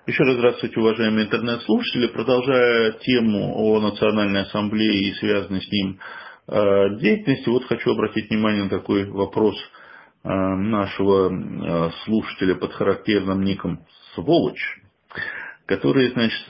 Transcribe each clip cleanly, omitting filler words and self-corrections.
Еще раз здравствуйте, уважаемые интернет-слушатели. Продолжая тему о Национальной ассамблее и связанной с ним деятельности, вот хочу обратить внимание на такой вопрос нашего слушателя под характерным ником «Сволочь», который, значит,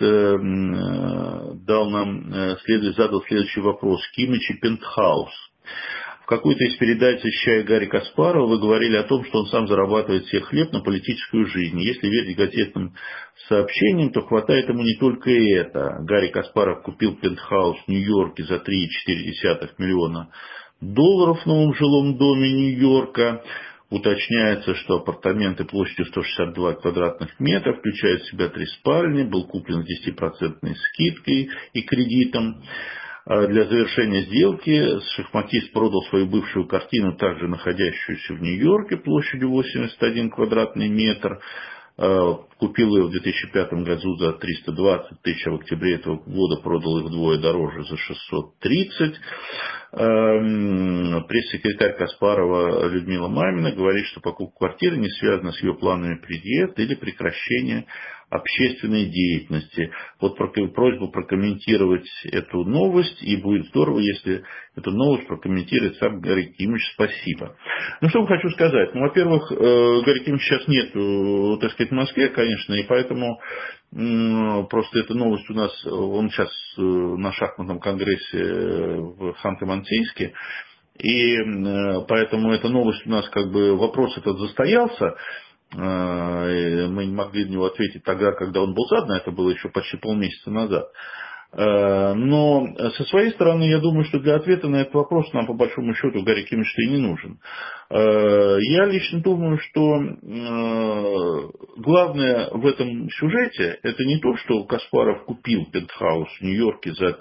задал следующий вопрос. Кимич и Пентхаус. В какой-то из передач, защищая Гарри Каспарова, вы говорили о том, что он сам зарабатывает себе хлеб на политическую жизнь. Если верить газетным сообщениям, то хватает ему не только это. Гарри Каспаров купил пентхаус в Нью-Йорке за 3,4 миллиона долларов в новом жилом доме Нью-Йорка. Уточняется, что апартаменты площадью 162 квадратных метра включают в себя 3 спальни, был куплен с 10% скидкой и кредитом. Для завершения сделки шахматист продал свою бывшую картину, также находящуюся в Нью-Йорке, площадью 81 квадратный метр. Купил ее в 2005 году за 320 тысяч, а в октябре этого года продал их вдвое дороже за 630. Пресс-секретарь Каспарова Людмила Мамина говорит, что покупка квартиры не связана с ее планами приезда или прекращения общественной деятельности. Вот просьбу прокомментировать эту новость, и будет здорово, если эту новость прокомментирует сам Гарри Кимич. Спасибо. Ну, что хочу сказать. Ну, во-первых, Гарри Кимич сейчас нет, так сказать, в Москве, конечно, и поэтому просто эта новость у нас, он сейчас на шахматном конгрессе в Ханты-Мансийске, и поэтому эта новость у нас вопрос этот застоялся. Мы не могли на него ответить тогда, когда он был задан, это было еще почти полмесяца назад. Но со своей стороны, я думаю, что для ответа на этот вопрос нам, по большому счету, Гарри Кимич и не нужен. Я лично думаю, что главное в этом сюжете, это не то, что Каспаров купил пентхаус в Нью-Йорке за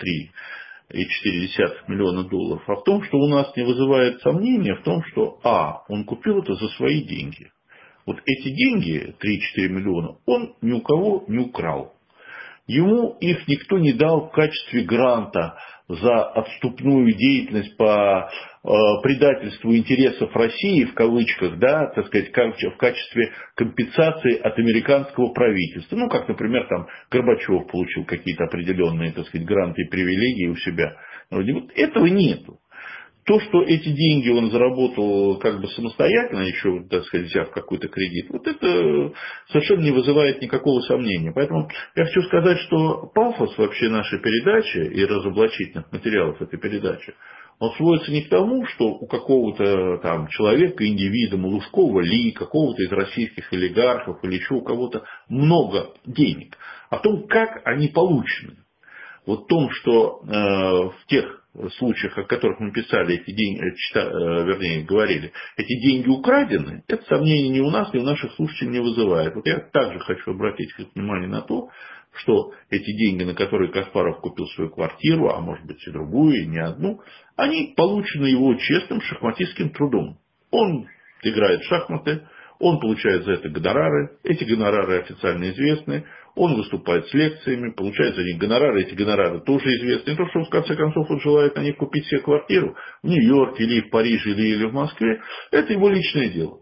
3,4 миллиона долларов, а в том, что у нас не вызывает сомнения в том, что он купил это за свои деньги. Вот эти деньги, 3-4 миллиона, он ни у кого не украл. Ему их никто не дал в качестве гранта за отступную деятельность по предательству интересов России, в кавычках, да, так сказать, в качестве компенсации от американского правительства. Ну, как, например, там Горбачев получил какие-то определенные, так сказать, гранты и привилегии у себя. Вот этого нету. То, что эти деньги он заработал самостоятельно, еще, так сказать, взяв какой-то кредит, вот это совершенно не вызывает никакого сомнения. Поэтому я хочу сказать, что пафос вообще нашей передачи и разоблачительных материалов этой передачи, он сводится не к тому, что у какого-то там человека, индивида, Лужкова Ли, какого-то из российских олигархов или еще у кого-то много денег, а в том, как они получены. Вот в том, что в тех случаях, о которых мы писали, эти деньги, говорили, эти деньги украдены, это сомнений ни у нас, ни у наших слушателей не вызывает. Вот я также хочу обратить внимание на то, что эти деньги, на которые Каспаров купил свою квартиру, а может быть и другую, и не одну, они получены его честным шахматистским трудом. Он играет в шахматы, он получает за это гонорары, эти гонорары официально известны, он выступает с лекциями, получает за них гонорары, эти гонорары тоже известны. И то, что в конце концов он желает на них купить себе квартиру в Нью-Йорке, или в Париже, или в Москве, это его личное дело.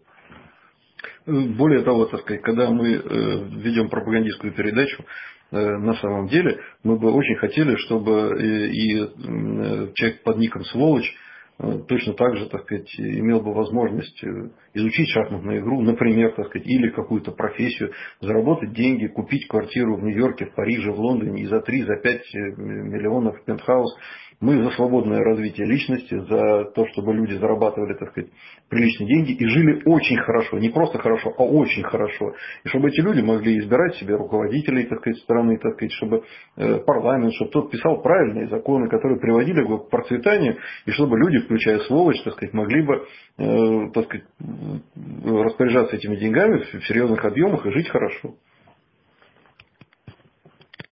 Более того, так сказать, когда мы ведем пропагандистскую передачу, на самом деле мы бы очень хотели, чтобы и человек под ником «Сволочь» точно так же, так сказать, имел бы возможность изучить шахматную игру, например, так сказать, или какую-то профессию, заработать деньги, купить квартиру в Нью-Йорке, в Париже, в Лондоне и за 3-5 миллионов пентхаус. Мы за свободное развитие личности, за то, чтобы люди зарабатывали, так сказать, приличные деньги и жили очень хорошо. Не просто хорошо, а очень хорошо. И чтобы эти люди могли избирать себе руководителей, так сказать, страны, так сказать, чтобы парламент, чтобы тот писал правильные законы, которые приводили бы к процветанию, и чтобы люди, включая сволочь, так сказать, могли бы, так сказать, распоряжаться этими деньгами в серьезных объемах и жить хорошо.